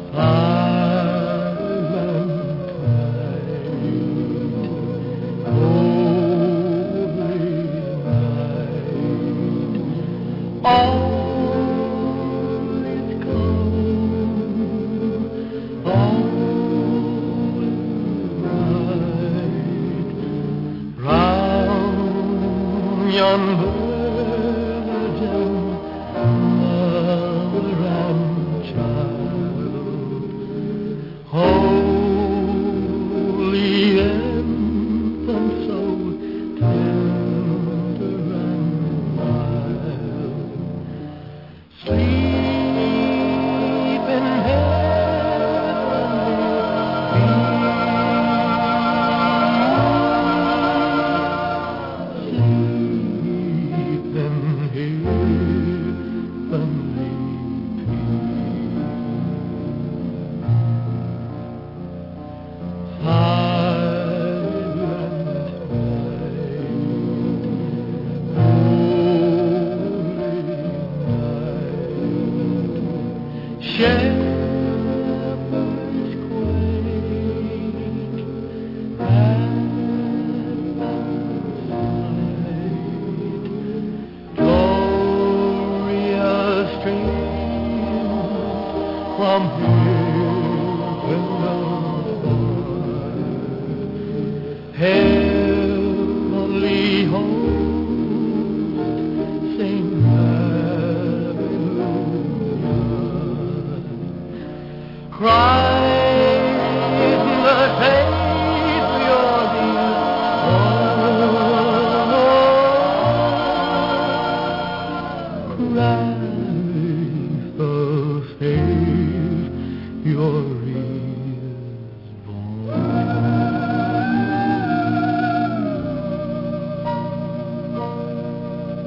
Yonder virgin mother and child, holy infant, so tender and mild, sleep in heavenly shepherds quake at sight, glorious streams from heaven above, heavenly hosts sing Christ the Savior is born. Christ the Savior